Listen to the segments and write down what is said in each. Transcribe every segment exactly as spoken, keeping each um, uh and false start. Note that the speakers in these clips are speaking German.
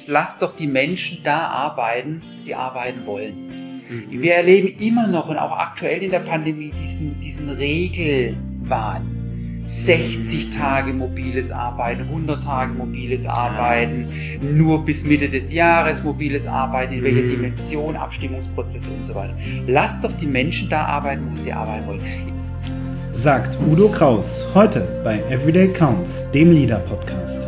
lasst doch die Menschen da arbeiten, sie arbeiten wollen. Mhm. Wir erleben immer noch und auch aktuell in der Pandemie diesen, diesen Regelwahn. sechzig Tage mobiles Arbeiten, hundert Tage mobiles Arbeiten, ja. nur bis Mitte des Jahres mobiles Arbeiten, in welcher mhm. Dimension, Abstimmungsprozesse und so weiter. Lasst doch die Menschen da arbeiten, wo sie arbeiten wollen. Sagt Udo Kraus, heute bei Everyday Counts, dem Leader-Podcast.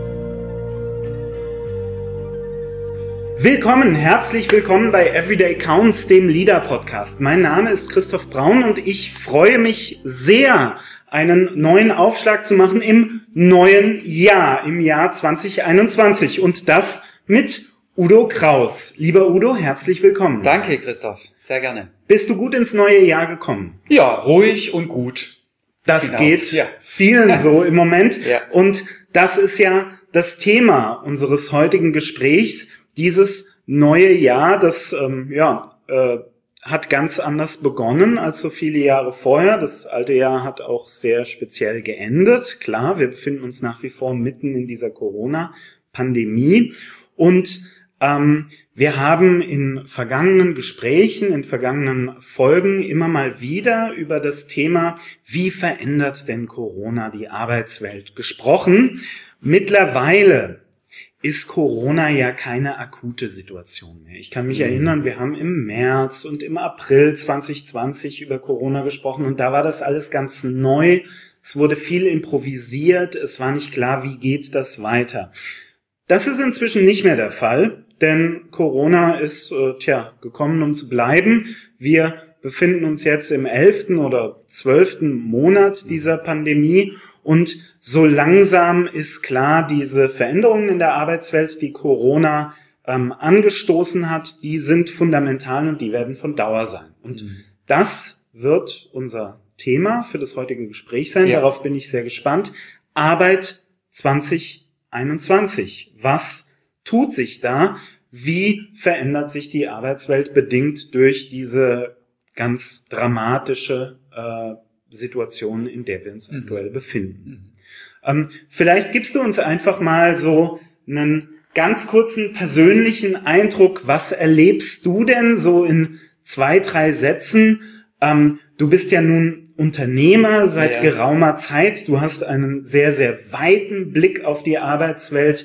Willkommen, herzlich willkommen bei Everyday Counts, dem Leader-Podcast. Mein Name ist Christoph Braun und ich freue mich sehr, einen neuen Aufschlag zu machen im neuen Jahr, im Jahr zwanzig einundzwanzig. Und das mit Udo Kraus. Lieber Udo, herzlich willkommen. Danke, Christoph. Sehr gerne. Bist du gut ins neue Jahr gekommen? Ja, ruhig und gut. Das genau. geht ja. vielen so im Moment. Ja. Und das ist ja das Thema unseres heutigen Gesprächs. Dieses neue Jahr, das ähm, ja äh, hat ganz anders begonnen als so viele Jahre vorher. Das alte Jahr hat auch sehr speziell geendet. Klar, wir befinden uns nach wie vor mitten in dieser Corona-Pandemie. Und ähm, wir haben in vergangenen Gesprächen, in vergangenen Folgen immer mal wieder über das Thema, wie verändert denn Corona die Arbeitswelt, gesprochen. Mittlerweile ist Corona ja keine akute Situation mehr. Ich kann mich mhm. erinnern, wir haben im März und im April zwanzig zwanzig über Corona gesprochen und da war das alles ganz neu. Es wurde viel improvisiert, es war nicht klar, wie geht das weiter. Das ist inzwischen nicht mehr der Fall, denn Corona ist äh, tja gekommen, um zu bleiben. Wir befinden uns jetzt im elften oder zwölften Monat dieser Pandemie. Und so langsam ist klar, diese Veränderungen in der Arbeitswelt, die Corona ähm, angestoßen hat, die sind fundamental und die werden von Dauer sein. Und mhm. das wird unser Thema für das heutige Gespräch sein. Ja. Darauf bin ich sehr gespannt. Arbeit zwanzig einundzwanzig. Was tut sich da? Wie verändert sich die Arbeitswelt bedingt durch diese ganz dramatische äh, Situation, in der wir uns mhm. aktuell befinden. Mhm. Ähm, vielleicht gibst du uns einfach mal so einen ganz kurzen persönlichen Eindruck. Was erlebst du denn so in zwei, drei Sätzen? Ähm, du bist ja nun Unternehmer seit ja. geraumer Zeit. Du hast einen sehr, sehr weiten Blick auf die Arbeitswelt.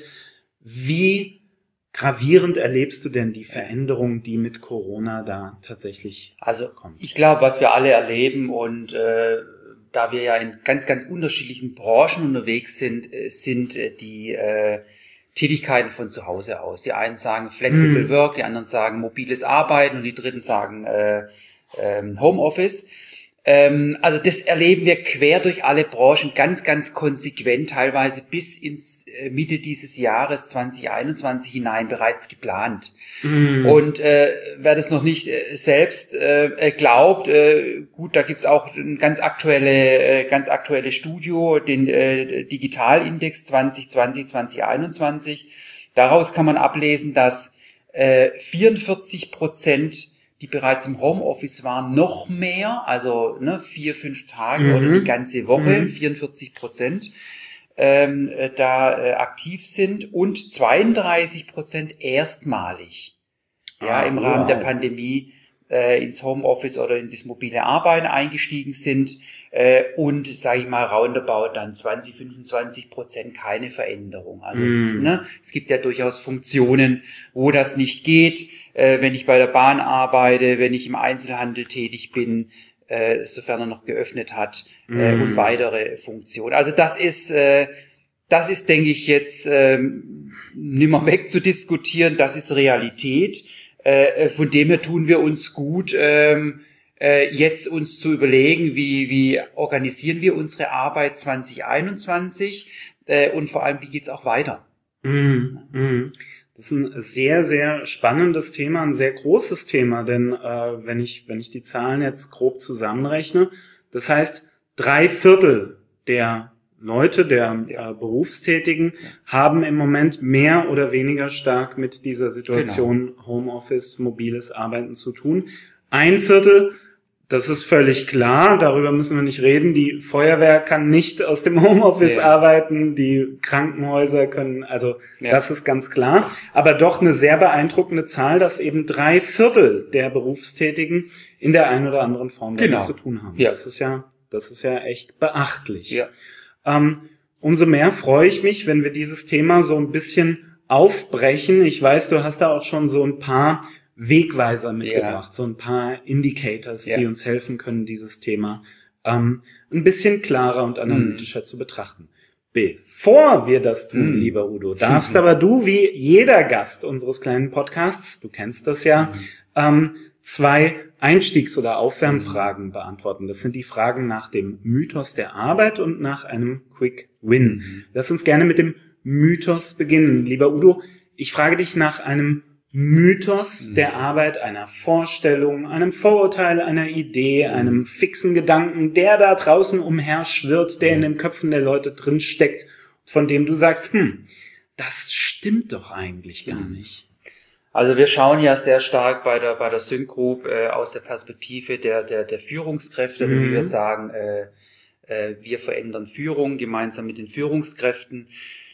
Wie gravierend erlebst du denn die Veränderung, die mit Corona da tatsächlich also, kommt? Ich glaube, was wir alle erleben und äh, da wir ja in ganz, ganz unterschiedlichen Branchen unterwegs sind, äh, sind äh, die äh, Tätigkeiten von zu Hause aus. Die einen sagen Flexible mhm. Work, die anderen sagen mobiles Arbeiten und die dritten sagen äh, äh, Homeoffice. Also das erleben wir quer durch alle Branchen ganz, ganz konsequent, teilweise bis ins Mitte dieses Jahres zwanzig einundzwanzig hinein bereits geplant. Mm. Und äh, wer das noch nicht äh, selbst äh, glaubt, äh, gut, da gibt's auch ein ganz aktuelle, äh, ganz aktuelle Studio, den äh, Digitalindex zwanzig zwanzig, zwanzig einundzwanzig. Daraus kann man ablesen, dass äh, vierundvierzig Prozent die bereits im Homeoffice waren, noch mehr, also ne, vier, fünf Tage mhm. oder die ganze Woche, mhm. vierundvierzig Prozent ähm, da äh, aktiv sind und zweiunddreißig Prozent erstmalig ja, ah, im Rahmen wow. der Pandemie äh, ins Homeoffice oder in das mobile Arbeiten eingestiegen sind äh, und, sage ich mal, roundabout dann zwanzig, fünfundzwanzig Prozent keine Veränderung. Also mm. ne, es gibt ja durchaus Funktionen, wo das nicht geht, äh, wenn ich bei der Bahn arbeite, wenn ich im Einzelhandel tätig bin, äh, sofern er noch geöffnet hat äh, mm. und weitere Funktionen. Also das ist, äh, das ist, denke ich, jetzt äh, nimmer weg zu diskutieren, das ist Realität. Äh, von dem her tun wir uns gut, ähm, äh, jetzt uns zu überlegen, wie, wie organisieren wir unsere Arbeit zwanzig einundzwanzig äh, und vor allem, wie geht's auch weiter? Mm, mm. Das ist ein sehr, sehr spannendes Thema, ein sehr großes Thema, denn äh, wenn ich, wenn ich die Zahlen jetzt grob zusammenrechne, das heißt, drei Viertel der Leute, der ja. äh, Berufstätigen, ja. haben im Moment mehr oder weniger stark mit dieser Situation genau. Homeoffice, mobiles Arbeiten zu tun. Ein Viertel, Das ist völlig klar, darüber müssen wir nicht reden. Die Feuerwehr kann nicht aus dem Homeoffice ja. arbeiten, die Krankenhäuser können, also ja. das ist ganz klar. Aber doch eine sehr beeindruckende Zahl, dass eben drei Viertel der Berufstätigen in der einen oder anderen Form damit genau. zu tun haben. Ja. Das ist ja, das ist ja echt beachtlich. Ja. Ähm, umso mehr freue ich mich, wenn wir dieses Thema so ein bisschen aufbrechen. Ich weiß, du hast da auch schon so ein paar Wegweiser mitgebracht, ja. so ein paar Indicators, ja. die uns helfen können, dieses Thema ähm, ein bisschen klarer und analytischer mhm. zu betrachten. Bevor wir das tun, mhm. lieber Udo, darfst mhm. aber du, wie jeder Gast unseres kleinen Podcasts, du kennst das ja, mhm. ähm, zwei Einstiegs- oder Aufwärmfragen mhm. beantworten. Das sind die Fragen nach dem Mythos der Arbeit und nach einem Quick Win. Mhm. Lass uns gerne mit dem Mythos beginnen. Lieber Udo, ich frage dich nach einem Mythos der Arbeit, einer Vorstellung, einem Vorurteil, einer Idee, einem fixen Gedanken, der da draußen umherschwirrt, der in den Köpfen der Leute drin steckt, von dem du sagst, hm, das stimmt doch eigentlich gar nicht. Also wir schauen ja sehr stark bei der bei der Sync Group äh, aus der Perspektive der der der Führungskräfte, mhm. wie wir sagen, äh, äh, wir verändern Führung gemeinsam mit den Führungskräften.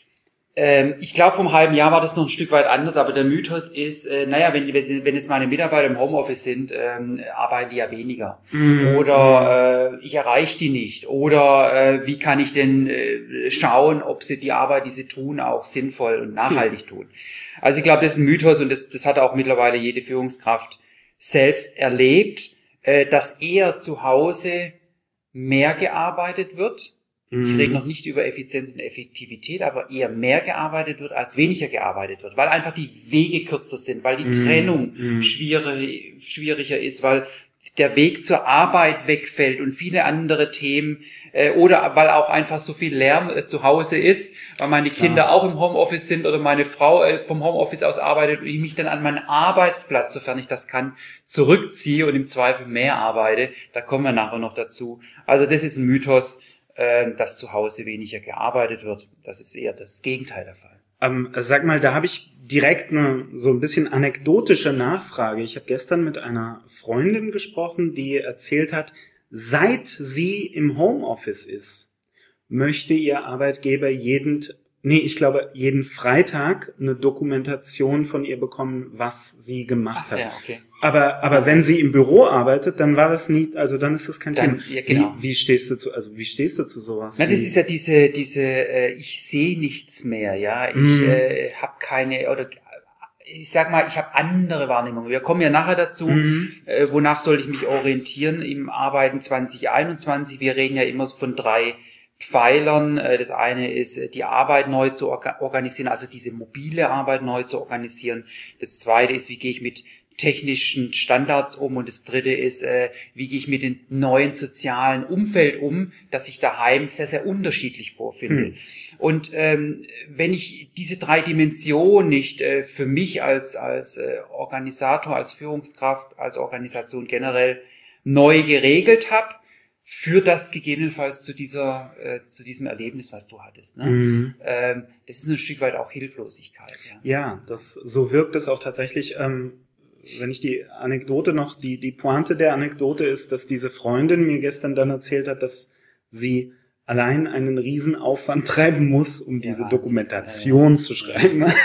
Ähm, ich glaube, vor einem halben Jahr war das noch ein Stück weit anders, aber der Mythos ist, äh, naja, wenn, wenn, wenn jetzt meine Mitarbeiter im Homeoffice sind, ähm, arbeiten die ja weniger. Mhm. Oder äh, ich erreiche die nicht. Oder äh, wie kann ich denn äh, schauen, ob sie die Arbeit, die sie tun, auch sinnvoll und nachhaltig mhm. tun. Also ich glaube, das ist ein Mythos und das, das hat auch mittlerweile jede Führungskraft selbst erlebt, äh, dass eher zu Hause mehr gearbeitet wird. Ich rede noch nicht über Effizienz und Effektivität, aber eher mehr gearbeitet wird, als weniger gearbeitet wird, weil einfach die Wege kürzer sind, weil die mm. Trennung mm. schwierig, schwieriger ist, weil der Weg zur Arbeit wegfällt und viele andere Themen äh, oder weil auch einfach so viel Lärm äh, zu Hause ist, weil meine Kinder ja. auch im Homeoffice sind oder meine Frau äh, vom Homeoffice aus arbeitet und ich mich dann an meinen Arbeitsplatz, sofern ich das kann, zurückziehe und im Zweifel mehr arbeite. Da kommen wir nachher noch dazu. Also das ist ein Mythos, dass zu Hause weniger gearbeitet wird. Das ist eher das Gegenteil der Fall. Ähm, sag mal, da habe ich direkt eine so ein bisschen anekdotische Nachfrage. Ich habe gestern mit einer Freundin gesprochen, die erzählt hat, seit sie im Homeoffice ist, möchte ihr Arbeitgeber jeden, nee, ich glaube, jeden Freitag eine Dokumentation von ihr bekommen, was sie gemacht Ach, hat. Ja, okay. Aber, aber wenn sie im Büro arbeitet, dann war das nie, also dann ist das kein dann, Thema. Ja, genau. Wie, wie stehst du zu, also wie stehst du zu sowas? Na, das ist ja diese, diese, äh, ich sehe nichts mehr, ja, ich mm. äh, habe keine, oder ich sag mal, ich habe andere Wahrnehmungen. Wir kommen ja nachher dazu, mm. äh, wonach soll ich mich orientieren im Arbeiten zwanzig einundzwanzig. Wir reden ja immer von drei Pfeilern. Das eine ist, die Arbeit neu zu organisieren, also diese mobile Arbeit neu zu organisieren. Das zweite ist, wie gehe ich mit technischen Standards um und das dritte ist, äh, wie gehe ich mit dem neuen sozialen Umfeld um, das ich daheim sehr, sehr unterschiedlich vorfinde. Hm. Und ähm, wenn ich diese drei Dimensionen nicht äh, für mich als als äh, Organisator, als Führungskraft, als Organisation generell neu geregelt habe, führt das gegebenenfalls zu dieser äh, zu diesem Erlebnis, was du hattest. Ne? Mhm. Ähm, das ist ein Stück weit auch Hilflosigkeit. Ja, ja, das so wirkt es auch tatsächlich. Ähm Wenn ich die Anekdote noch, die, die Pointe der Anekdote ist, dass diese Freundin mir gestern dann erzählt hat, dass sie allein einen Riesenaufwand treiben muss, um ja, diese Wahnsinn. Dokumentation ja, ja. zu schreiben. Ja,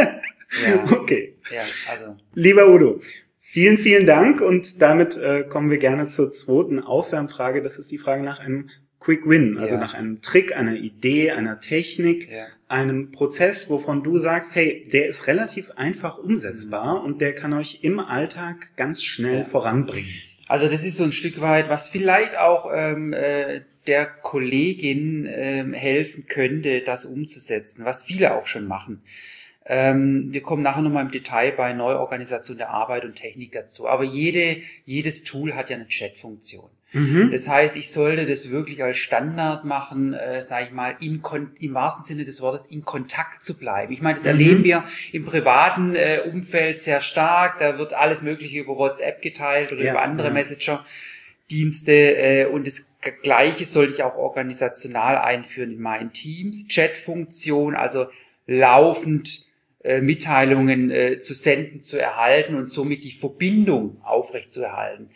ja. Okay. Ja, also. Lieber Udo, vielen, vielen Dank und damit äh, kommen wir gerne zur zweiten Aufwärmfrage. Das ist die Frage nach einem Quick Win, also ja. nach einem Trick, einer Idee, einer Technik, ja. einem Prozess, wovon du sagst, hey, der ist relativ einfach umsetzbar mhm. und der kann euch im Alltag ganz schnell ja. voranbringen. Also das ist so ein Stück weit, was vielleicht auch ähm, äh, der Kollegin ähm, helfen könnte, das umzusetzen, was viele auch schon machen. Ähm, wir kommen nachher nochmal im Detail bei Neuorganisation der Arbeit und Technik dazu. Aber jede, jedes Tool hat ja eine Chat-Funktion. Mhm. Das heißt, ich sollte das wirklich als Standard machen, äh, sage ich mal, in kon- im wahrsten Sinne des Wortes in Kontakt zu bleiben. Ich meine, das mhm. erleben wir im privaten äh, Umfeld sehr stark. Da wird alles Mögliche über WhatsApp geteilt oder ja, über andere ja. Messenger-Dienste. Äh, und das Gleiche sollte ich auch organisational einführen in meinen Teams. Chat-Funktion, also laufend äh, Mitteilungen äh, zu senden, zu erhalten und somit die Verbindung aufrechtzuerhalten.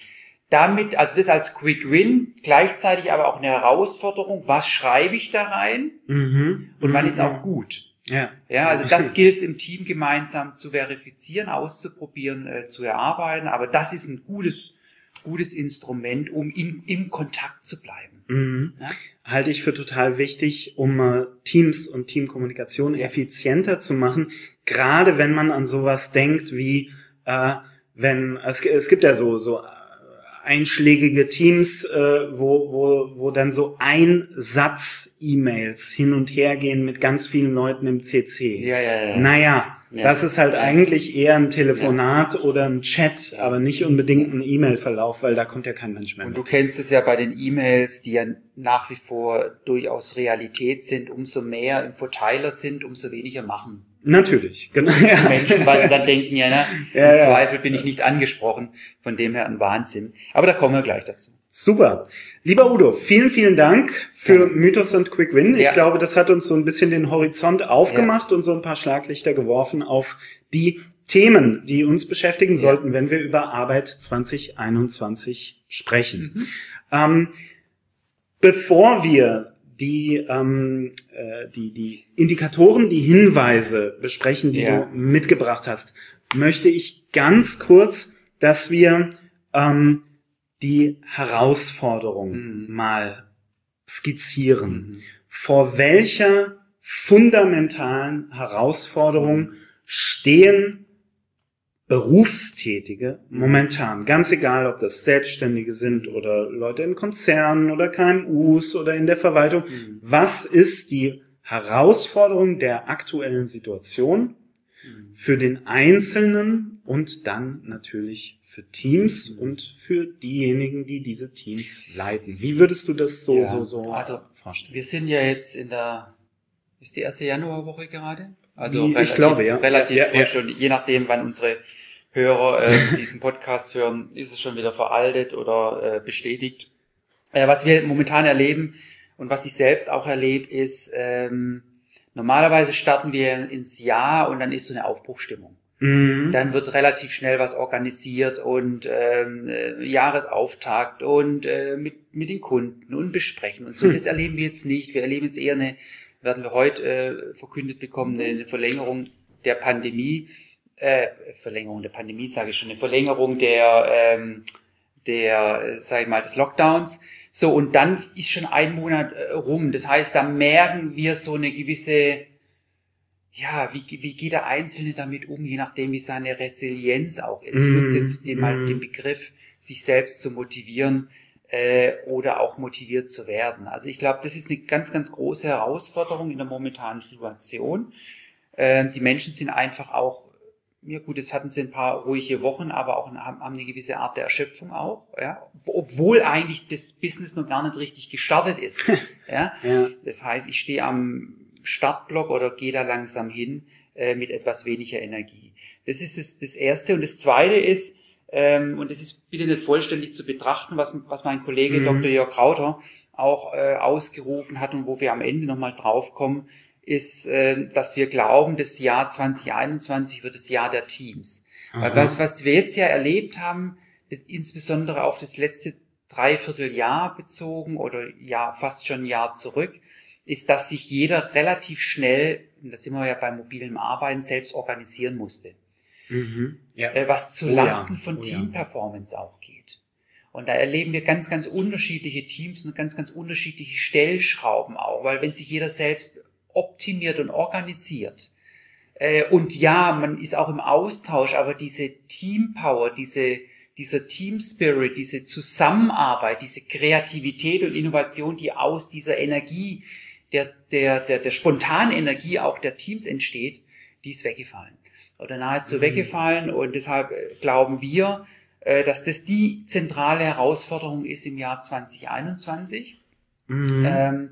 damit, also das als Quick Win, gleichzeitig aber auch eine Herausforderung, was schreibe ich da rein Mhm. und wann Mhm. ist auch gut. Ja. Ja, also das gilt es im Team gemeinsam zu verifizieren, auszuprobieren, äh, zu erarbeiten, aber das ist ein gutes, gutes Instrument, um in, im Kontakt zu bleiben. Mhm. Ja? Halte ich für total wichtig, um äh, Teams und Teamkommunikation Ja. effizienter zu machen, gerade wenn man an sowas denkt wie, äh, wenn, es, es gibt ja so, so einschlägige Teams, äh, wo, wo, wo dann so ein Satz E-Mails hin und her gehen mit ganz vielen Leuten im C C. Ja, ja, ja. Naja, Ja. das ist halt Ja. eigentlich eher ein Telefonat oder ein Chat, aber nicht unbedingt ein E-Mail-Verlauf, weil da kommt ja kein Mensch mehr Und mit. du kennst es ja bei den E-Mails, die ja nach wie vor durchaus Realität sind. Umso mehr im Verteiler sind, umso weniger machen Natürlich, genau. die Ja. Menschen, weil sie dann denken, ja, ne, Ja, im ja. Zweifel bin ich nicht angesprochen. Von dem her ein Wahnsinn. Aber da kommen wir gleich dazu. Super. Lieber Udo, vielen, vielen Dank für Ja. Mythos und Quick Win. Ich Ja. glaube, das hat uns so ein bisschen den Horizont aufgemacht und so ein paar Schlaglichter geworfen auf die Themen, die uns beschäftigen Ja. sollten, wenn wir über Arbeit zwanzig einundzwanzig sprechen. Mhm. Ähm, bevor wir die, ähm, äh, die, die Indikatoren, die Hinweise besprechen, die Ja. du mitgebracht hast, möchte ich ganz kurz, dass wir ähm, die Herausforderung Mhm. mal skizzieren. Mhm. Vor welcher fundamentalen Herausforderung stehen Berufstätige momentan? Ganz egal, ob das Selbstständige sind oder Leute in Konzernen oder K M Us oder in der Verwaltung. Mhm. Was ist die Herausforderung der aktuellen Situation Mhm. für den Einzelnen und dann natürlich für Teams Mhm. und für diejenigen, die diese Teams leiten? Wie würdest du das so, Ja, so, so also, vorstellen? Wir sind ja jetzt in der, ist die erste Januarwoche gerade? Also Wie- ich relativ, glaube, ja. relativ Ja, ja, frisch und je nachdem, wann unsere Hörer äh, diesen Podcast hören, ist es schon wieder veraltet oder äh, bestätigt. Äh, was wir momentan erleben und was ich selbst auch erlebe, ist, ähm, normalerweise starten wir ins Jahr und dann ist so eine Aufbruchstimmung. Mhm. Dann wird relativ schnell was organisiert und ähm, äh, Jahresauftakt und äh, mit mit den Kunden und besprechen und so. Hm. Das erleben wir jetzt nicht. Wir erleben jetzt eher eine, werden wir heute äh, verkündet bekommen, eine Verlängerung der Pandemie, äh, Verlängerung der Pandemie sage ich schon, eine Verlängerung der ähm, der, äh, sag ich mal, des Lockdowns. So, und dann ist schon ein Monat äh, rum. Das heißt, da merken wir so eine gewisse, ja, wie, wie geht der Einzelne damit um, je nachdem, wie seine Resilienz auch ist. Ich nutze jetzt den, mal Mm. den Begriff, sich selbst zu motivieren äh, oder auch motiviert zu werden. Also ich glaube, das ist eine ganz, ganz große Herausforderung in der momentanen Situation. Äh, die Menschen sind einfach auch, ja gut, es hatten sie ein paar ruhige Wochen, aber auch haben, haben eine gewisse Art der Erschöpfung auch, ja, obwohl eigentlich das Business noch gar nicht richtig gestartet ist. Ja, Ja. das heißt, ich stehe am Startblock oder gehe da langsam hin äh, mit etwas weniger Energie. Das ist das, das Erste. Und das Zweite ist, ähm, und das ist bitte nicht vollständig zu betrachten, was, was mein Kollege Mhm. Doktor Jörg Krauter auch äh, ausgerufen hat und wo wir am Ende nochmal draufkommen, ist, äh, dass wir glauben, das Jahr zwanzig einundzwanzig wird das Jahr der Teams. Weil Aha. was, was wir jetzt ja erlebt haben, das, insbesondere auf das letzte Dreivierteljahr bezogen oder ja fast schon ein Jahr zurück, ist, dass sich jeder relativ schnell, und da sind wir ja beim mobilen Arbeiten, selbst organisieren musste. Mhm. Ja. Äh, was zu Oh ja, Lasten von oh ja. Teamperformance auch geht. Und da erleben wir ganz, ganz unterschiedliche Teams und ganz, ganz unterschiedliche Stellschrauben auch, weil wenn sich jeder selbst optimiert und organisiert, äh, und ja, man ist auch im Austausch, aber diese Teampower, diese, dieser Team-Spirit, diese Zusammenarbeit, diese Kreativität und Innovation, die aus dieser Energie, der, der, der, der spontanen Energie auch der Teams entsteht, die ist weggefallen. Oder nahezu Mhm. weggefallen und deshalb äh, glauben wir, äh, dass das die zentrale Herausforderung ist im Jahr zwanzig einundzwanzig, Mhm. ähm,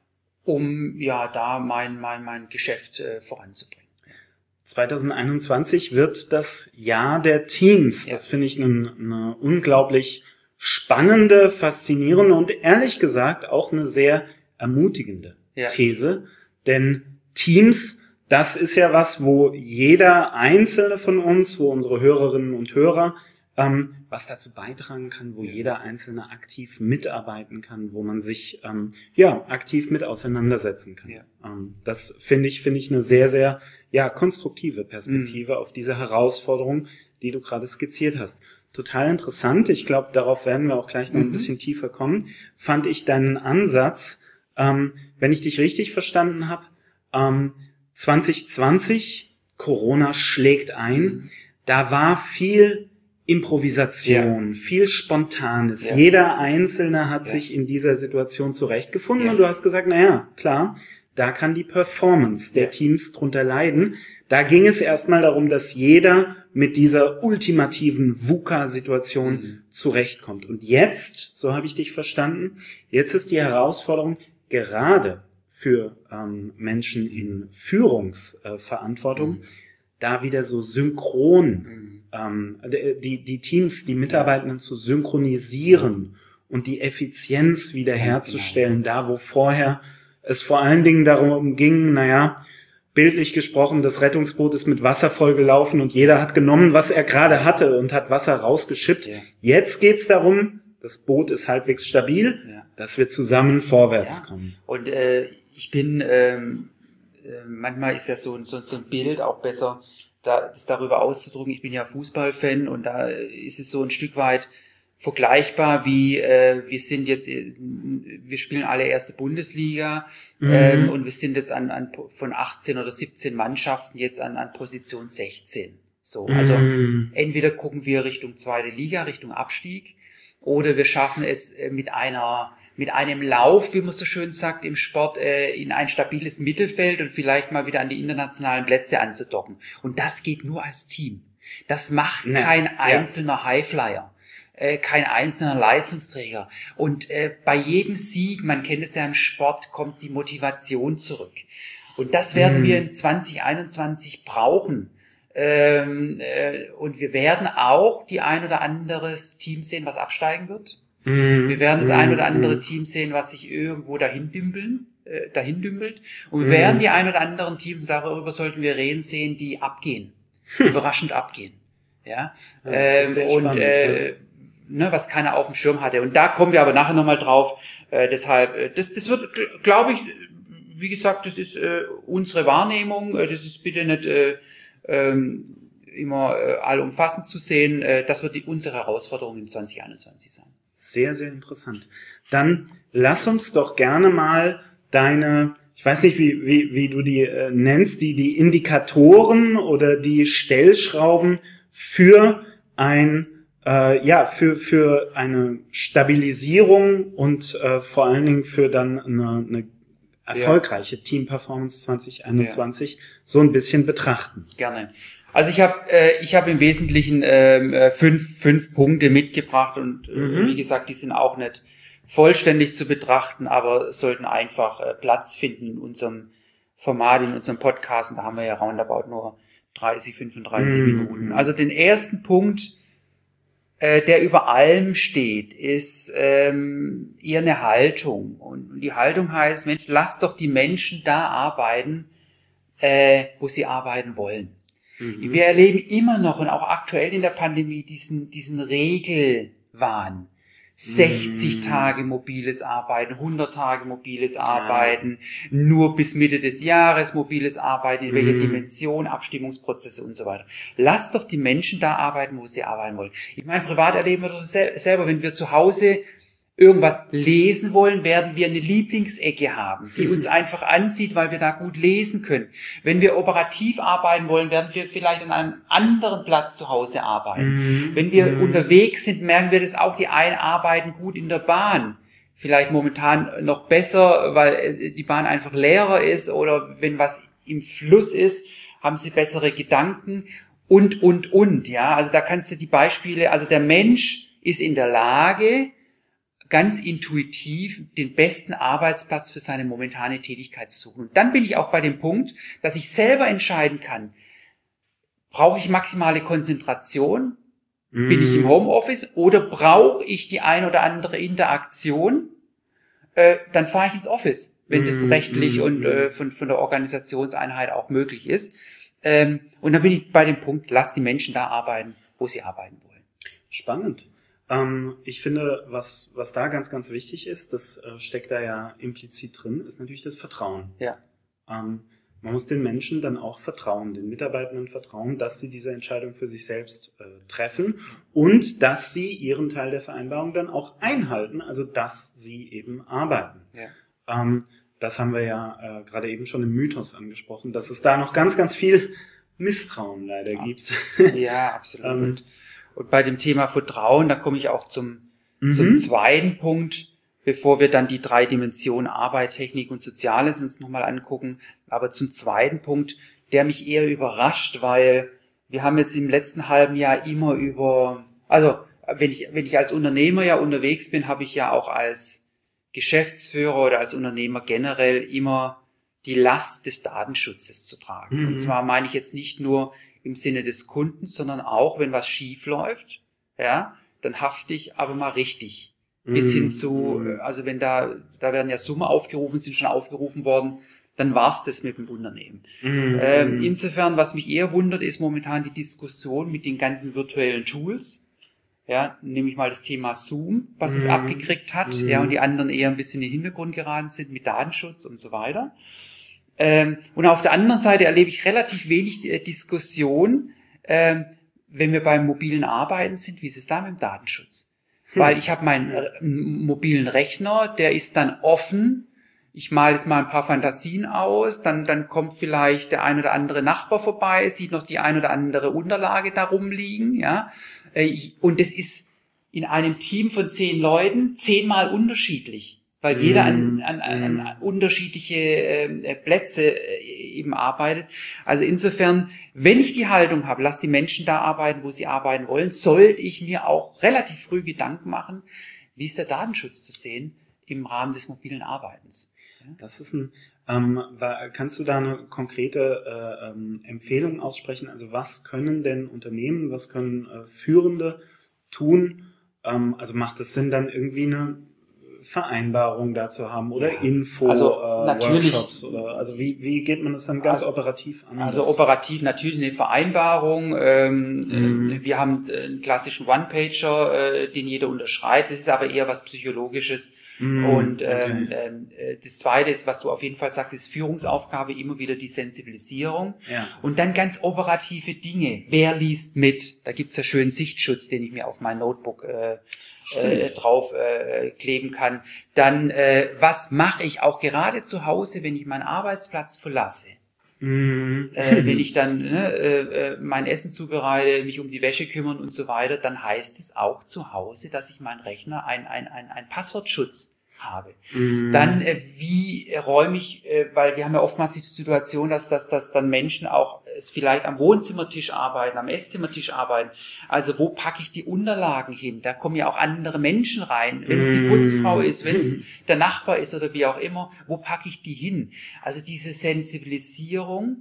um ja da mein, mein, mein Geschäft äh, voranzubringen. zwanzig einundzwanzig wird das Jahr der Teams. Ja. Das finde ich eine, eine unglaublich spannende, faszinierende und ehrlich gesagt auch eine sehr ermutigende Ja. These. Denn Teams, das ist ja was, wo jeder Einzelne von uns, wo unsere Hörerinnen und Hörer ähm, was dazu beitragen kann, wo ja. jeder Einzelne aktiv mitarbeiten kann, wo man sich ähm, ja aktiv mit auseinandersetzen kann. Ja. Ähm, das finde ich finde ich eine sehr sehr ja konstruktive Perspektive mhm. auf diese Herausforderung, die du gerade skizziert hast. Total interessant. Ich glaube, darauf werden wir auch gleich noch mhm. ein bisschen tiefer kommen. Fand ich deinen Ansatz, ähm, wenn ich dich richtig verstanden habe, ähm, zwanzig zwanzig, Corona schlägt ein, mhm. da war viel Improvisation, ja. viel Spontanes. Ja. Jeder Einzelne hat ja. sich in dieser Situation zurechtgefunden ja. und du hast gesagt, naja, klar, da kann die Performance der ja. Teams drunter leiden. Da ging es erstmal darum, dass jeder mit dieser ultimativen VUCA-Situation mhm. zurechtkommt. Und jetzt, so habe ich dich verstanden, jetzt ist die Herausforderung gerade für ähm, Menschen in Führungsverantwortung, mhm. da wieder so synchron mhm. ähm, die, die Teams, die Mitarbeitenden zu synchronisieren und die Effizienz wiederherzustellen, genau. da wo vorher es vor allen Dingen darum ging, naja, bildlich gesprochen, das Rettungsboot ist mit Wasser vollgelaufen und jeder hat genommen, was er gerade hatte und hat Wasser rausgeschippt. Ja. Jetzt geht's darum, das Boot ist halbwegs stabil, ja. dass wir zusammen vorwärts ja. kommen. Und äh, ich bin, ähm, äh, manchmal ist ja so, so, so ein Bild auch besser, da, das darüber auszudrücken. Ich bin ja Fußballfan und da ist es so ein Stück weit vergleichbar wie äh, wir sind jetzt, wir spielen alle erste Bundesliga mhm. ähm, und wir sind jetzt an, an von achtzehn oder siebzehn Mannschaften jetzt an, an Position sechzehn. So, also mhm. entweder gucken wir Richtung zweite Liga, Richtung Abstieg, oder wir schaffen es mit einer mit einem Lauf, wie man so schön sagt im Sport, äh, in ein stabiles Mittelfeld und vielleicht mal wieder an die internationalen Plätze anzudocken. Und das geht nur als Team. Das macht ja. kein einzelner ja. Highflyer. Äh, kein einzelner Leistungsträger. Und äh, bei jedem Sieg, man kennt es ja im Sport, kommt die Motivation zurück. Und das werden mhm. wir in zwanzig einundzwanzig brauchen. Ähm, äh, und wir werden auch die ein oder anderes Team sehen, was absteigen wird. Mhm. Wir werden das ein oder andere mhm. Team sehen, was sich irgendwo dahin dümpeln, äh, dahin dümpelt. Und wir mhm. werden die ein oder anderen Teams, darüber sollten wir reden, sehen, die abgehen. Hm. Überraschend abgehen. Ja. ja ähm, und spannend, äh, ja. Ne, was keiner auf dem Schirm hatte. Und da kommen wir aber nachher nochmal drauf. Äh, deshalb, äh, das, das wird, glaube ich, wie gesagt, das ist äh, unsere Wahrnehmung. Äh, das ist bitte nicht äh, ähm, immer äh, allumfassend zu sehen. Äh, das wird die, unsere Herausforderung in zwanzig einundzwanzig sein. Sehr, sehr interessant. Dann lass uns doch gerne mal deine, ich weiß nicht, wie, wie, wie du die äh, nennst, die, die Indikatoren oder die Stellschrauben für ein Äh, ja, für für eine Stabilisierung und äh, vor allen Dingen für dann eine, eine erfolgreiche ja. Team-Performance zwanzig einundzwanzig ja. so ein bisschen betrachten. Gerne. Also ich habe äh, ich habe im Wesentlichen äh, fünf fünf Punkte mitgebracht und äh, mhm. wie gesagt, die sind auch nicht vollständig zu betrachten, aber sollten einfach äh, Platz finden in unserem Format, in unserem Podcast. Und da haben wir ja roundabout nur dreißig, fünfunddreißig mhm. Minuten. Also den ersten Punkt, der über allem steht, ist ähm, eher eine Haltung. Und die Haltung heißt, Mensch, lasst doch die Menschen da arbeiten, äh, wo sie arbeiten wollen. Mhm. Wir erleben immer noch und auch aktuell in der Pandemie diesen, diesen Regelwahn. sechzig mhm. Tage mobiles Arbeiten, hundert Tage mobiles Arbeiten, ja. nur bis Mitte des Jahres mobiles Arbeiten, in welcher mhm. Dimension, Abstimmungsprozesse und so weiter. Lasst doch die Menschen da arbeiten, wo sie arbeiten wollen. Ich meine, privat erleben wir das selber, wenn wir zu Hause irgendwas lesen wollen, werden wir eine Lieblingsecke haben, die uns einfach anzieht, weil wir da gut lesen können. Wenn wir operativ arbeiten wollen, werden wir vielleicht an einem anderen Platz zu Hause arbeiten. Mhm. Wenn wir mhm. unterwegs sind, merken wir das auch, die einen arbeiten gut in der Bahn. Vielleicht momentan noch besser, weil die Bahn einfach leerer ist, oder wenn was im Fluss ist, haben sie bessere Gedanken und, und, und. Ja, also da kannst du die Beispiele, also der Mensch ist in der Lage, ganz intuitiv den besten Arbeitsplatz für seine momentane Tätigkeit zu suchen. Und dann bin ich auch bei dem Punkt, dass ich selber entscheiden kann, brauche ich maximale Konzentration, mm. bin ich im Homeoffice, oder brauche ich die ein oder andere Interaktion, äh, dann fahre ich ins Office, wenn mm. das rechtlich mm. und äh, von, von der Organisationseinheit auch möglich ist. Ähm, und dann bin ich bei dem Punkt, lass die Menschen da arbeiten, wo sie arbeiten wollen. Spannend. Ähm, ich finde, was, was da ganz, ganz wichtig ist, das äh, steckt da ja implizit drin, ist natürlich das Vertrauen. Ja. Ähm, man muss den Menschen dann auch vertrauen, den Mitarbeitenden vertrauen, dass sie diese Entscheidung für sich selbst äh, treffen und dass sie ihren Teil der Vereinbarung dann auch einhalten, also dass sie eben arbeiten. Ja. Ähm, das haben wir ja äh, gerade eben schon im Mythos angesprochen, dass es da noch ganz, ganz viel Misstrauen leider ja. gibt. Ja, absolut. ähm, und, und bei dem Thema Vertrauen, da komme ich auch zum, mhm. zum zweiten Punkt, bevor wir dann die drei Dimensionen Arbeit, Technik und Soziales uns nochmal angucken. Aber zum zweiten Punkt, der mich eher überrascht, weil wir haben jetzt im letzten halben Jahr immer über, also wenn ich, wenn ich als Unternehmer ja unterwegs bin, habe ich ja auch als Geschäftsführer oder als Unternehmer generell immer die Last des Datenschutzes zu tragen. Mhm. Und zwar meine ich jetzt nicht nur im Sinne des Kunden, sondern auch, wenn was schief läuft, ja, dann hafte ich aber mal richtig. Bis hin zu, also wenn da, da werden ja Summen aufgerufen, sind schon aufgerufen worden, dann war's das mit dem Unternehmen. Mhm. Ähm, insofern, was mich eher wundert, ist momentan die Diskussion mit den ganzen virtuellen Tools. Ja, nehme ich mal das Thema Zoom, was mhm. es abgekriegt hat, mhm. ja, und die anderen eher ein bisschen in den Hintergrund geraten sind mit Datenschutz und so weiter. Ähm, und auf der anderen Seite erlebe ich relativ wenig äh, Diskussion, ähm, wenn wir beim mobilen Arbeiten sind, wie ist es da mit dem Datenschutz? Weil ich habe meinen äh, mobilen Rechner, der ist dann offen. Ich male jetzt mal ein paar Fantasien aus, dann dann kommt vielleicht der ein oder andere Nachbar vorbei, sieht noch die ein oder andere Unterlage da rumliegen, ja. Äh, ich, und das ist in einem Team von zehn Leuten zehnmal unterschiedlich, weil jeder an, an, an, an unterschiedliche äh, Plätze äh, eben arbeitet. Also insofern, wenn ich die Haltung habe, lass die Menschen da arbeiten, wo sie arbeiten wollen, sollte ich mir auch relativ früh Gedanken machen, wie ist der Datenschutz zu sehen im Rahmen des mobilen Arbeitens. Ja? Das ist ein, ähm, kannst du da eine konkrete äh, ähm, Empfehlung aussprechen? Also was können denn Unternehmen, was können äh, Führende tun? Ähm, also macht es Sinn, dann irgendwie eine Vereinbarung dazu haben oder ja. Info, also, äh, natürlich, Workshops oder also wie wie geht man das dann ganz also, operativ an? Also operativ natürlich eine Vereinbarung. Ähm, mhm. Wir haben einen klassischen One-Pager, äh, den jeder unterschreibt. Das ist aber eher was Psychologisches. Mhm. Und ähm, okay. äh, das Zweite ist, was du auf jeden Fall sagst, ist Führungsaufgabe, immer wieder die Sensibilisierung. Ja. Und dann ganz operative Dinge. Wer liest mit? Da gibt's ja schönen Sichtschutz, den ich mir auf mein Notebook äh, Äh, drauf äh, kleben kann. Dann, äh, was mache ich auch gerade zu Hause, wenn ich meinen Arbeitsplatz verlasse? Mhm. Äh, wenn ich dann ne, äh, mein Essen zubereite, mich um die Wäsche kümmern und so weiter, dann heißt es auch zu Hause, dass ich meinen Rechner ein, ein, ein, ein Passwortschutz habe. Mhm. Dann, äh, wie räume ich, äh, weil wir haben ja oftmals die Situation, dass, dass, dass dann Menschen auch äh, vielleicht am Wohnzimmertisch arbeiten, am Esszimmertisch arbeiten. Also wo packe ich die Unterlagen hin? Da kommen ja auch andere Menschen rein. Wenn es die Putzfrau ist, wenn es der Nachbar ist oder wie auch immer, wo packe ich die hin? Also diese Sensibilisierung,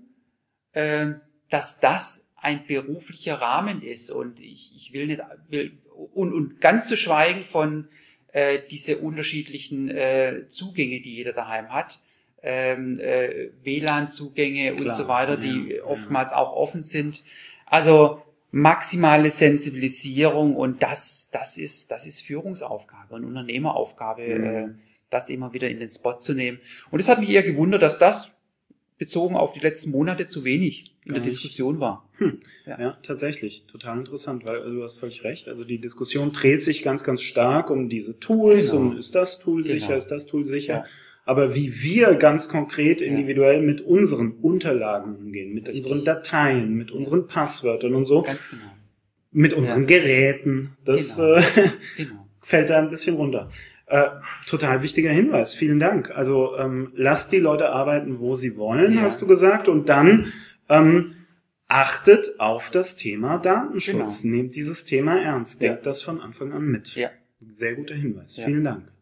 äh, dass das ein beruflicher Rahmen ist und ich, ich will nicht, will, und, und ganz zu schweigen von äh, diese unterschiedlichen äh, Zugänge, die jeder daheim hat, ähm, äh, W L A N-Zugänge und so weiter, die ja, oftmals ja. auch offen sind. Also maximale Sensibilisierung und das, das ist, das ist Führungsaufgabe und Unternehmeraufgabe, mhm. äh, das immer wieder in den Spot zu nehmen. Und es hat mich eher gewundert, dass das bezogen auf die letzten Monate zu wenig in Gar der nicht. Diskussion war. Hm. Ja. ja, tatsächlich. Total interessant, weil du hast völlig recht. Also die Diskussion dreht sich ganz, ganz stark um diese Tools genau. und ist das Tool genau. sicher, ist das Tool sicher. Ja. Aber wie wir ganz konkret individuell ja. mit unseren Unterlagen umgehen, mit Richtig. unseren Dateien, mit ja. unseren Passwörtern und so, ganz genau. mit unseren ja. Geräten, das genau. äh, genau. fällt da ein bisschen runter. Äh, total wichtiger Hinweis, vielen Dank. Also ähm, lasst die Leute arbeiten, wo sie wollen, ja. hast du gesagt, und dann ähm, achtet auf das Thema Datenschutz. Genau. Nehmt dieses Thema ernst, denkt ja. das von Anfang an mit. Ja. Sehr guter Hinweis, ja. vielen Dank.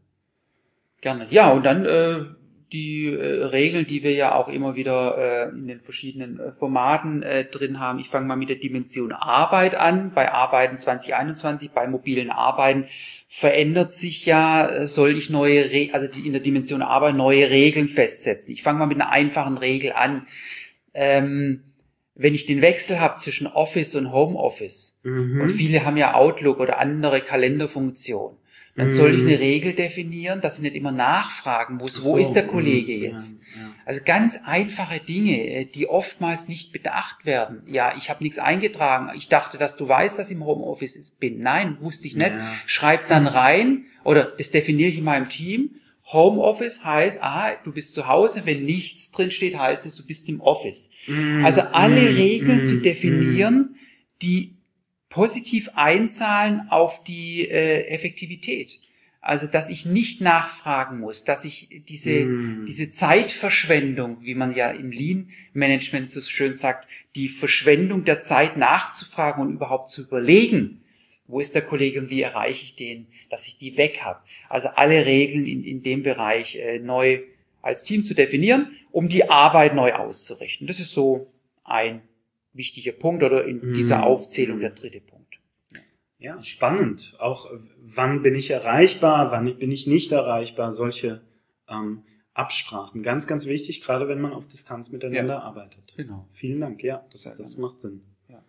Gerne. Ja, und dann äh, die äh, Regeln, die wir ja auch immer wieder äh, in den verschiedenen äh, Formaten äh, drin haben. Ich fange mal mit der Dimension Arbeit an. Bei Arbeiten zwanzig einundzwanzig, bei mobilen Arbeiten verändert sich ja, äh, soll ich neue, Re- also die, in der Dimension Arbeit neue Regeln festsetzen. Ich fange mal mit einer einfachen Regel an. Ähm, wenn ich den Wechsel habe zwischen Office und Homeoffice, Mhm. und viele haben ja Outlook oder andere Kalenderfunktionen, dann Mhm. soll ich eine Regel definieren, dass ich nicht immer nachfragen muss, Ach wo so, ist der Kollege mhm, jetzt? ja, ja. Also ganz einfache Dinge, die oftmals nicht bedacht werden. Ja, ich habe nichts eingetragen. Ich dachte, dass du weißt, dass ich im Homeoffice bin. Nein, wusste ich nicht. Ja. Schreib dann rein, oder das definiere ich in meinem Team. Homeoffice heißt, aha, du bist zu Hause. Wenn nichts drin steht, heißt es, du bist im Office. Mhm. Also alle Mhm. Regeln Mhm. zu definieren, die positiv einzahlen auf die äh, Effektivität. Also, dass ich nicht nachfragen muss, dass ich diese, Mm. diese Zeitverschwendung, wie man ja im Lean-Management so schön sagt, die Verschwendung der Zeit nachzufragen und überhaupt zu überlegen, wo ist der Kollege und wie erreiche ich den, dass ich die weg habe. Also alle Regeln in, in dem Bereich äh, neu als Team zu definieren, um die Arbeit neu auszurichten. Das ist so ein wichtiger Punkt oder in dieser Mm. Aufzählung der dritte Punkt. Ja, spannend. Auch äh, wann bin ich erreichbar, wann bin ich nicht erreichbar, solche ähm, Absprachen. Ganz, ganz wichtig, gerade wenn man auf Distanz miteinander Ja, arbeitet. genau. Vielen Dank, ja, das, Sehr das gerne. macht Sinn. Ja,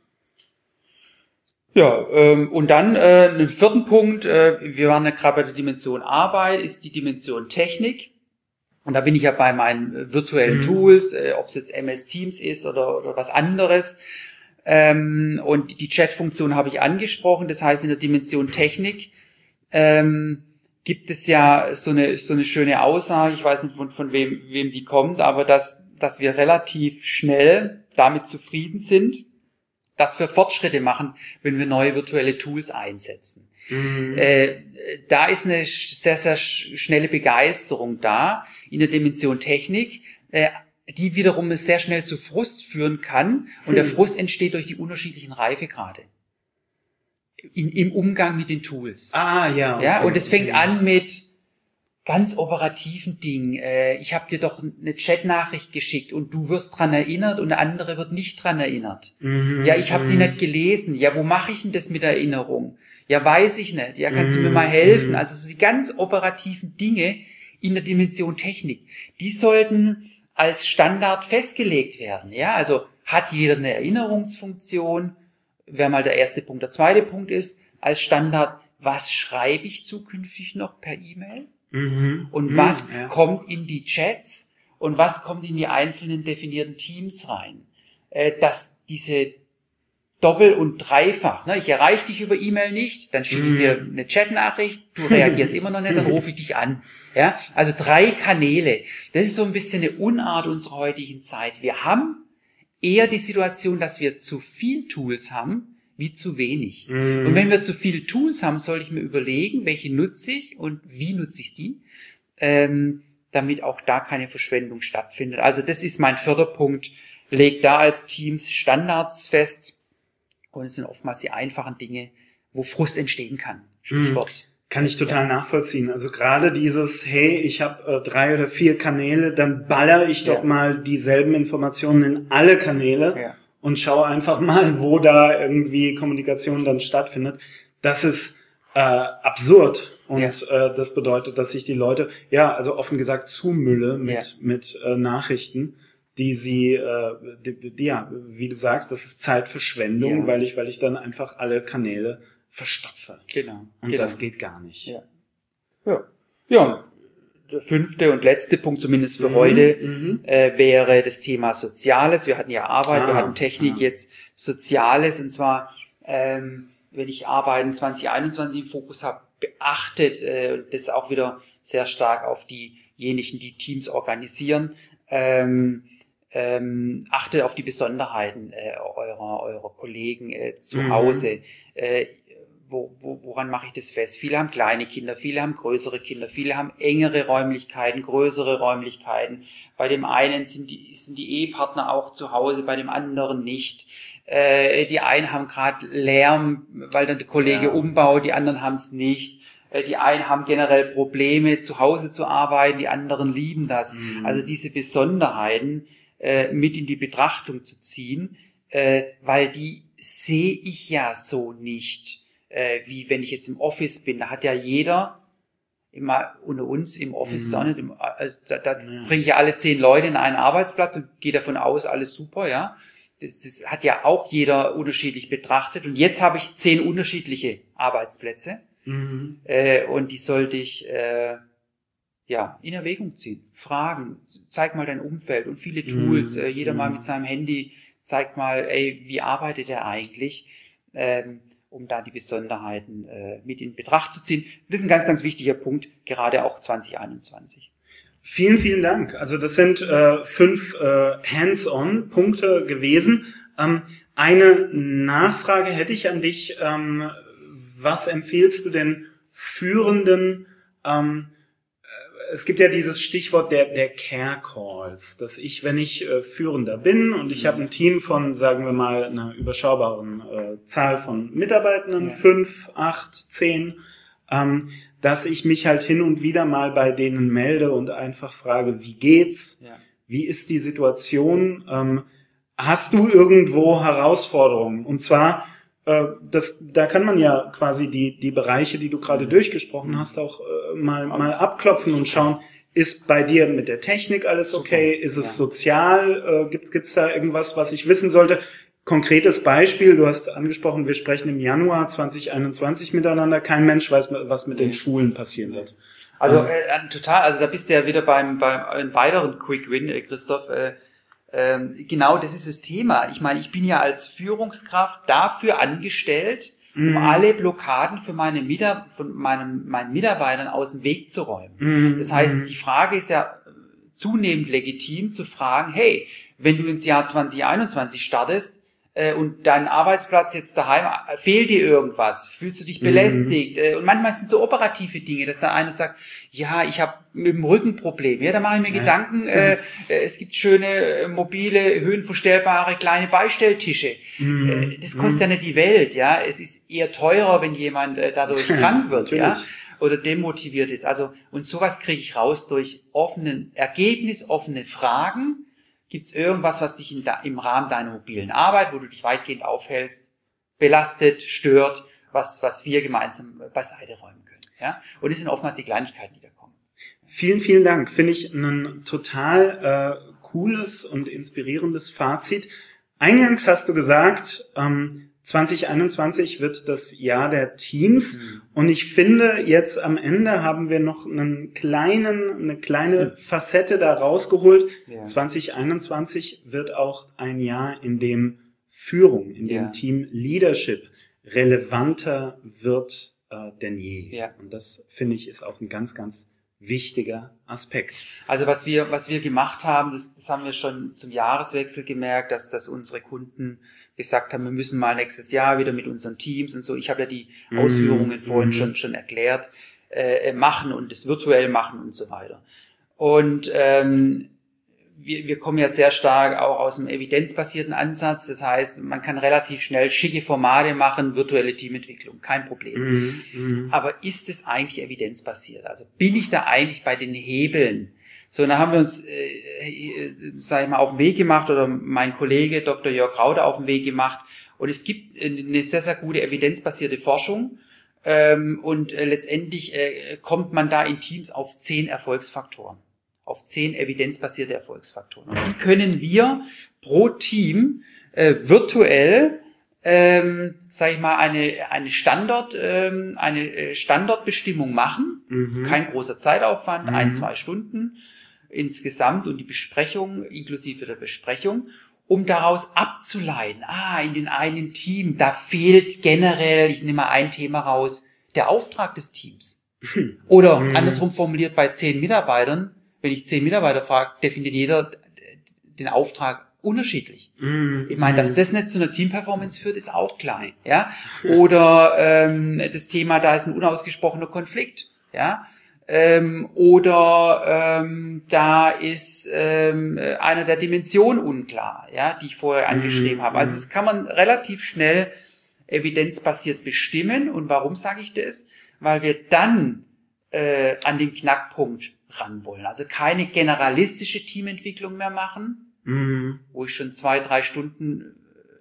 ja ähm, und dann äh, einen vierten Punkt, äh, wir waren ja gerade bei der Dimension Arbeit, ist die Dimension Technik. Und da bin ich ja bei meinen äh, virtuellen Mhm. Tools, äh, ob es jetzt M S Teams ist oder, oder was anderes. Ähm, und die Chat-Funktion habe ich angesprochen. Das heißt, in der Dimension Technik ähm, gibt es ja so eine so eine schöne Aussage. Ich weiß nicht, von, von wem wem die kommt, aber dass dass wir relativ schnell damit zufrieden sind, dass wir Fortschritte machen, wenn wir neue virtuelle Tools einsetzen. Mhm. Äh, da ist eine sehr sehr schnelle Begeisterung da in der Dimension Technik. Äh, die wiederum sehr schnell zu Frust führen kann. Und der Frust entsteht durch die unterschiedlichen Reifegrade in, im Umgang mit den Tools. Ah, ja. Okay, Ja, und es fängt okay. an mit ganz operativen Dingen. Äh, ich habe dir doch eine Chatnachricht geschickt und du wirst dran erinnert und der andere wird nicht dran erinnert. Mhm. Ja, ich habe die Mhm. nicht gelesen. Ja, wo mache ich denn das mit Erinnerung? Ja, weiß ich nicht. Ja, kannst du mir Mhm. mal helfen? Mhm. Also so die ganz operativen Dinge in der Dimension Technik, die sollten als Standard festgelegt werden. Ja, also hat jeder eine Erinnerungsfunktion, wäre mal der erste Punkt. Der zweite Punkt ist als Standard, was schreibe ich zukünftig noch per E-Mail Mhm. und Mhm. was Ja. kommt in die Chats und was kommt in die einzelnen definierten Teams rein. Äh, dass diese Doppel- und Dreifach, ne? Ich erreiche dich über E-Mail nicht, dann schicke ich Mhm. dir eine Chatnachricht, du reagierst immer noch nicht, dann rufe ich dich an. Ja, also drei Kanäle. Das ist so ein bisschen eine Unart unserer heutigen Zeit. Wir haben eher die Situation, dass wir zu viel Tools haben, wie zu wenig. Mhm. Und wenn wir zu viele Tools haben, sollte ich mir überlegen, welche nutze ich und wie nutze ich die, ähm, damit auch da keine Verschwendung stattfindet. Also das ist mein vierter Punkt. Legt da als Teams Standards fest. Und es sind oftmals die einfachen Dinge, wo Frust entstehen kann. Stichwort. Kann ich total nachvollziehen. Also gerade dieses, hey, ich habe äh, drei oder vier Kanäle, dann baller ich doch Ja. mal dieselben Informationen in alle Kanäle Ja. und schaue einfach mal, wo da irgendwie Kommunikation dann stattfindet. Das ist äh, absurd. Und Ja. äh, das bedeutet, dass ich die Leute, ja, also offen gesagt, zumülle mit, Ja. mit äh, Nachrichten, die sie, äh, die, die, ja, wie du sagst, das ist Zeitverschwendung, Ja. weil ich, weil ich dann einfach alle Kanäle verstopfe. Genau. Und genau. das geht gar nicht. Ja. Ja. Ja. Der fünfte und letzte Punkt, zumindest für Mhm, heute, mhm. äh, wäre das Thema Soziales. Wir hatten ja Arbeit, Ah, wir hatten Technik, ah. jetzt Soziales. Und zwar, ähm, wenn ich Arbeiten zwanzig einundzwanzig im Fokus habe, beachtet, äh, das auch wieder sehr stark auf diejenigen, die Teams organisieren, ähm, ähm, achtet auf die Besonderheiten äh, eurer, eurer Kollegen äh, zu Mhm. Hause. Äh, wo, wo, woran mache ich das fest? Viele haben kleine Kinder, viele haben größere Kinder, viele haben engere Räumlichkeiten, größere Räumlichkeiten. Bei dem einen sind die, sind die Ehepartner auch zu Hause, bei dem anderen nicht. Äh, die einen haben gerade Lärm, weil dann der Kollege Ja. umbaut, die anderen haben es nicht. Äh, die einen haben generell Probleme, zu Hause zu arbeiten, die anderen lieben das. Mhm. Also diese Besonderheiten äh, mit in die Betrachtung zu ziehen, äh, weil die sehe ich ja so nicht, äh, wie wenn ich jetzt im Office bin. Da hat ja jeder, immer unter uns im Office, Mhm. ist auch nicht, im, also da, da Ja. bringe ich ja alle zehn Leute in einen Arbeitsplatz und gehe davon aus, alles super, ja. das, das hat ja auch jeder unterschiedlich betrachtet. Und jetzt habe ich zehn unterschiedliche Arbeitsplätze. Mhm. Äh, und die sollte ich äh, ja in Erwägung ziehen. Fragen, zeig mal dein Umfeld und viele Tools. Mhm. Äh, jeder mhm. mal mit seinem Handy zeigt mal, ey, wie arbeitet er eigentlich? Ähm, um da die Besonderheiten äh, mit in Betracht zu ziehen. Das ist ein ganz, ganz wichtiger Punkt, gerade auch zwanzig einundzwanzig. Vielen, vielen Dank. Also das sind äh, fünf äh, Hands-on-Punkte gewesen. Ähm, eine Nachfrage hätte ich an dich. Ähm, was empfiehlst du denn Führenden? Ähm, es gibt ja dieses Stichwort der, der Care Calls, dass ich, wenn ich äh, Führender bin und ich mhm. habe ein Team von, sagen wir mal, einer überschaubaren äh, Zahl von Mitarbeitenden, ja. fünf, acht, zehn, ähm, dass ich mich halt hin und wieder mal bei denen melde und einfach frage, wie geht's? Ja. Wie ist die Situation? Ähm, hast du irgendwo Herausforderungen? Und zwar, äh, das, da kann man ja quasi die, die Bereiche, die du gerade mhm. durchgesprochen hast, auch äh, mal, mal abklopfen Super. Und schauen, ist bei dir mit der Technik alles okay? Super. Ist es ja. sozial? Äh, gibt, gibt's da irgendwas, was ich wissen sollte? Konkretes Beispiel, du hast angesprochen, wir sprechen im Januar zwanzig einundzwanzig miteinander. Kein Mensch weiß, was mit den Schulen passieren wird. Also äh, total, also da bist du ja wieder beim beim einem weiteren Quick Win, äh, Christoph. Äh, äh, genau, das ist das Thema. Ich meine, ich bin ja als Führungskraft dafür angestellt, um mhm. alle Blockaden für meine Mitar- von meinen, meinen Mitarbeitern aus dem Weg zu räumen. Mhm. Das heißt, die Frage ist ja zunehmend legitim zu fragen, hey, wenn du ins Jahr zwanzig einundzwanzig startest, und dein Arbeitsplatz jetzt daheim, fehlt dir irgendwas? Fühlst du dich belästigt? Mhm. Und manchmal sind es so operative Dinge, dass dann einer sagt, ja, ich habe mit dem Rücken Probleme. Ja, da mache ich mir ja. Gedanken, äh, es gibt schöne, mobile, höhenverstellbare kleine Beistelltische. Mhm. Das kostet mhm. ja nicht die Welt, ja. Es ist eher teurer, wenn jemand äh, dadurch krank wird, ja, oder demotiviert ist. Also, und sowas kriege ich raus durch offenen, ergebnisoffene Fragen. Gibt es irgendwas, was dich in da, im Rahmen deiner mobilen Arbeit, wo du dich weitgehend aufhältst, belastet, stört, was, was wir gemeinsam beiseite räumen können? Ja? Und es sind oftmals die Kleinigkeiten, die da kommen. Vielen, vielen Dank. Finde ich ein total äh, cooles und inspirierendes Fazit. Eingangs hast du gesagt, ähm, zwanzig einundzwanzig wird das Jahr der Teams. Mhm. Und ich finde, jetzt am Ende haben wir noch einen kleinen, eine kleine mhm. Facette da rausgeholt. Ja. zwanzig einundzwanzig wird auch ein Jahr, in dem Führung, in dem ja. Team Leadership relevanter wird äh, denn je. Ja. Und das, finde ich, ist auch ein ganz, ganz wichtiger Aspekt. Also was wir, was wir gemacht haben, das, das haben wir schon zum Jahreswechsel gemerkt, dass, dass unsere Kunden gesagt haben, wir müssen mal nächstes Jahr wieder mit unseren Teams und so. Ich habe ja die Ausführungen mm, vorhin mm. schon, schon erklärt, äh, machen und das virtuell machen und so weiter. Und ähm, wir, wir kommen ja sehr stark auch aus einem evidenzbasierten Ansatz. Das heißt, man kann relativ schnell schicke Formate machen, virtuelle Teamentwicklung, kein Problem. Mm, mm. Aber ist es eigentlich evidenzbasiert? Also bin ich da eigentlich bei den Hebeln? So, dann haben wir uns, äh, sag ich mal, auf den Weg gemacht, oder mein Kollege Doktor Jörg Rauder auf den Weg gemacht. Und es gibt eine sehr, sehr gute evidenzbasierte Forschung. Ähm, und äh, letztendlich äh, kommt man da in Teams auf zehn Erfolgsfaktoren. Auf zehn evidenzbasierte Erfolgsfaktoren. Und die können wir pro Team äh, virtuell, ähm, sag ich mal, eine eine Standort, ähm, eine Standortbestimmung machen. Mhm. Kein großer Zeitaufwand, mhm. ein, zwei Stunden insgesamt, und die Besprechung inklusive der Besprechung, um daraus abzuleiten, ah, in den einen Team, da fehlt generell, ich nehme mal ein Thema raus, der Auftrag des Teams. Oder mhm. andersrum formuliert, bei zehn Mitarbeitern, wenn ich zehn Mitarbeiter frage, definiert jeder den Auftrag unterschiedlich. Mm, ich meine, dass das nicht zu einer Teamperformance führt, ist auch klar. Ja? Oder ähm, das Thema, da ist ein unausgesprochener Konflikt. Ja? Ähm, oder ähm, da ist ähm, einer der Dimensionen unklar, ja, die ich vorher angeschrieben mm, habe. Also das kann man relativ schnell evidenzbasiert bestimmen. Und warum sage ich das? Weil wir dann äh, an den Knackpunkt ran wollen. Also keine generalistische Teamentwicklung mehr machen, mhm. wo ich schon zwei, drei Stunden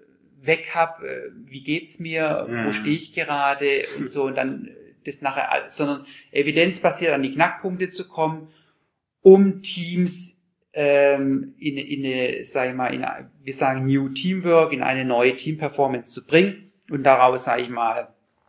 weg habe, wie geht's mir, ja. wo stehe ich gerade und so, und dann das nachher, sondern evidenzbasiert an die Knackpunkte zu kommen, um Teams ähm, in, in eine, sag ich mal, in eine, wir sagen New Teamwork, in eine neue Team-Performance zu bringen und daraus, sage ich mal,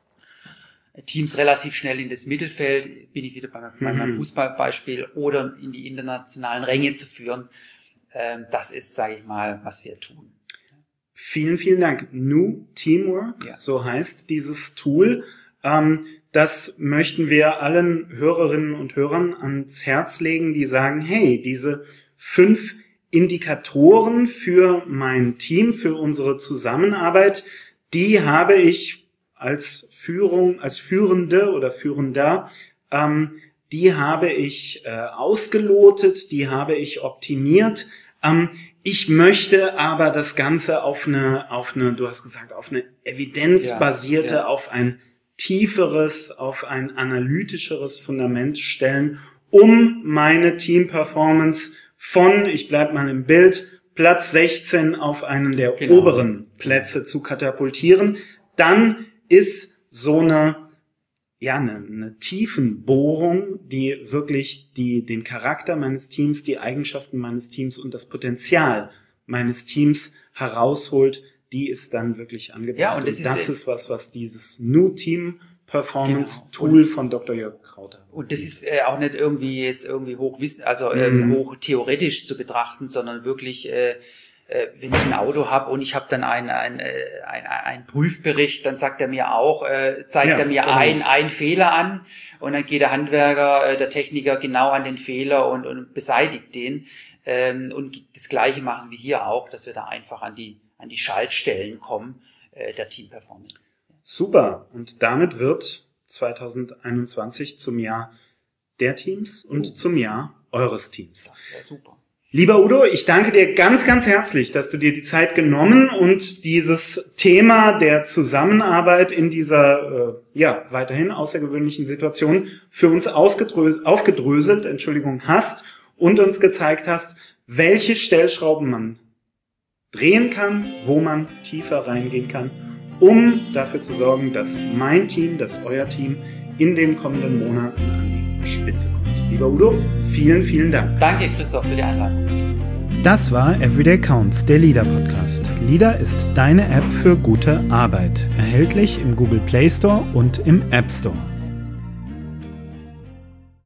Teams relativ schnell in das Mittelfeld, bin ich wieder bei, bei meinem mhm. Fußballbeispiel, oder in die internationalen Ränge zu führen. Ähm, das ist, sage ich mal, was wir tun. Vielen, vielen Dank. New Teamwork, ja. So heißt dieses Tool. Ähm, das möchten wir allen Hörerinnen und Hörern ans Herz legen, die sagen, hey, diese fünf Indikatoren für mein Team, für unsere Zusammenarbeit, die habe ich als Führung, als Führende oder Führender, ähm, die habe ich äh, ausgelotet, die habe ich optimiert. Ähm, ich möchte aber das Ganze auf eine, auf eine, du hast gesagt, auf eine evidenzbasierte, ja, ja. auf ein tieferes, auf ein analytischeres Fundament stellen, um meine Team-Performance von, ich bleib mal im Bild, Platz sechzehn auf einen der genau. oberen Plätze zu katapultieren. Dann ist so eine, ja, eine, eine Tiefenbohrung, die wirklich die, den Charakter meines Teams, die Eigenschaften meines Teams und das Potenzial meines Teams herausholt, die ist dann wirklich angebracht. Ja, und das, und das ist, ist was, was dieses New Team Performance genau. Tool von Doktor Jörg Krauter. Und das ist äh, auch nicht irgendwie jetzt irgendwie hochwissen, also ähm, mm. hoch theoretisch zu betrachten, sondern wirklich, äh, äh, wenn ich ein Auto habe und ich habe dann einen ein, ein, ein Prüfbericht, dann sagt er mir auch, äh, zeigt ja, er mir genau. ein ein Fehler an und dann geht der Handwerker, äh, der Techniker genau an den Fehler und, und beseitigt den. Ähm, und das Gleiche machen wir hier auch, dass wir da einfach an die an die Schaltstellen kommen äh, der Team-Performance. Super. Und damit wird zwanzig einundzwanzig zum Jahr der Teams und oh. zum Jahr eures Teams. Das wäre super. Lieber Udo, ich danke dir ganz, ganz herzlich, dass du dir die Zeit genommen und dieses Thema der Zusammenarbeit in dieser, äh, ja, weiterhin außergewöhnlichen Situation für uns ausgedrö- aufgedröselt, Entschuldigung, hast und uns gezeigt hast, welche Stellschrauben man drehen kann, wo man tiefer reingehen kann, um dafür zu sorgen, dass mein Team, dass euer Team in den kommenden Monaten an die Spitze kommt. Lieber Udo, vielen, vielen Dank. Danke, Christoph, für die Einladung. Das war Everyday Counts, der LEADER Podcast. LEADER ist deine App für gute Arbeit. Erhältlich im Google Play Store und im App Store.